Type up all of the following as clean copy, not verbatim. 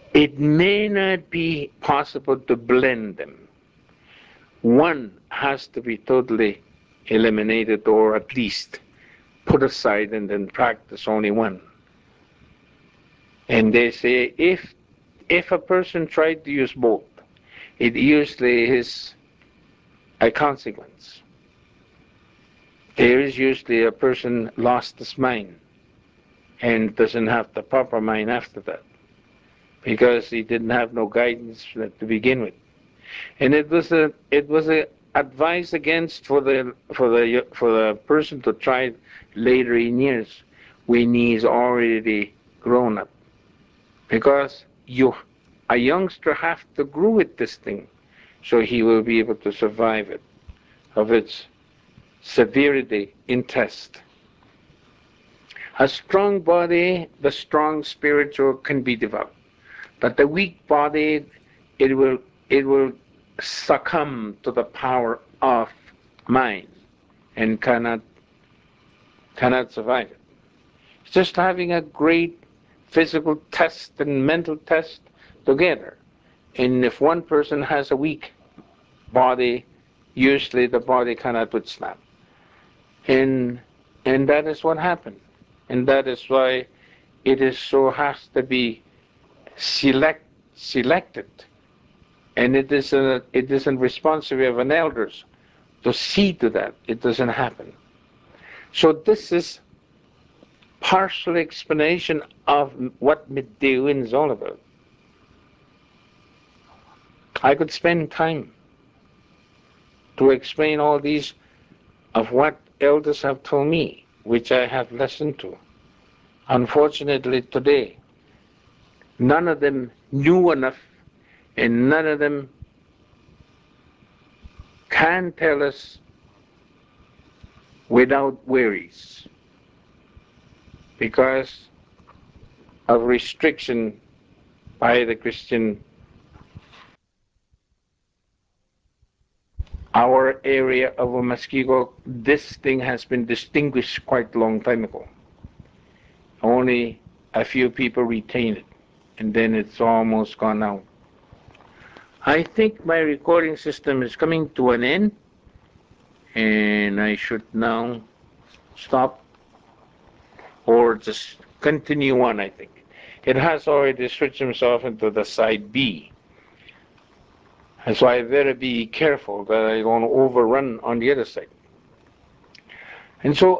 it may not be possible to blend them. One has to be totally eliminated or at least put aside and then practice only one. And they say if a person tried to use both, it usually is a consequence. There is usually a person lost his mind and doesn't have the proper mind after that because he didn't have no guidance to begin with. And it was a advice against for the person to try later in years when he's already grown up, because a youngster have to grow with this thing so he will be able to survive it of its severity in test. A strong body, the strong spiritual can be developed, but the weak body, it will succumb to the power of mind and cannot survive it. It's just having a great physical test and mental test together. And if one person has a weak body, usually the body cannot withstand. And and that is what happened. And that is why it is so has to be selected. And it is a responsibility of an elders to see to that it doesn't happen. So this is partial explanation of what Midewin is all about. I could spend time to explain all these of what elders have told me, which I have listened to. Unfortunately today, none of them knew enough and none of them can tell us without worries because of restriction by the Christian. Our area of Muskego, this thing has been distinguished quite a long time ago. Only a few people retain it, and then it's almost gone out. I think my recording system is coming to an end, and I should now stop or just continue on, I think. It has already switched himself into the side B. And so I better be careful that I don't overrun on the other side. And so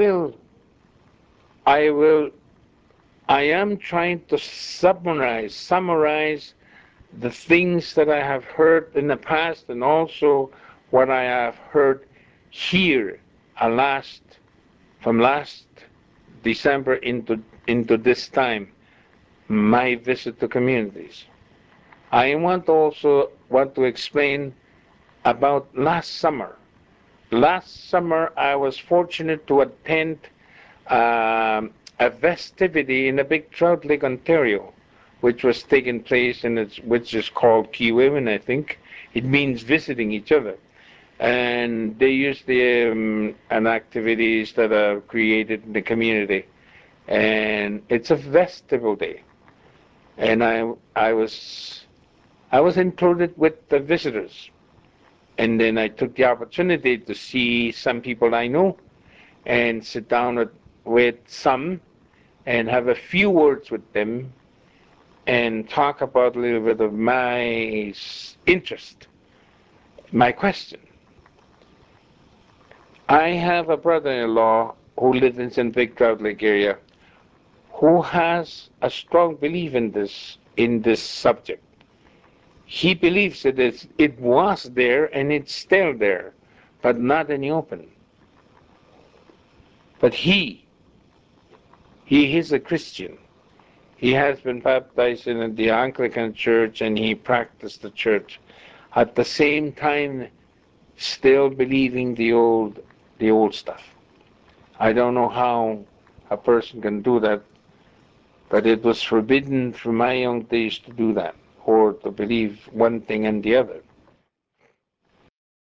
I am trying to summarize the things that I have heard in the past and also what I have heard here from last December into this time, my visit to communities. I want to explain about last summer. Last summer, I was fortunate to attend a festivity in the Big Trout Lake, Ontario, which was taking place which is called Kiwiwin, I think. It means visiting each other. And they use the and activities that are created in the community. And it's a festival day. And I was included with the visitors. And then I took the opportunity to see some people I know and sit down with some and have a few words with them and talk about a little bit of my interest, my question. I have a brother-in-law who lives in St. Big Trout Lake area who has a strong belief in this subject. He believes that it was there and it's still there, but not in the open. But he is a Christian. He has been baptized in the Anglican Church and he practiced the church. At the same time, still believing the old stuff. I don't know how a person can do that, but it was forbidden from my young days to do that or to believe one thing and the other.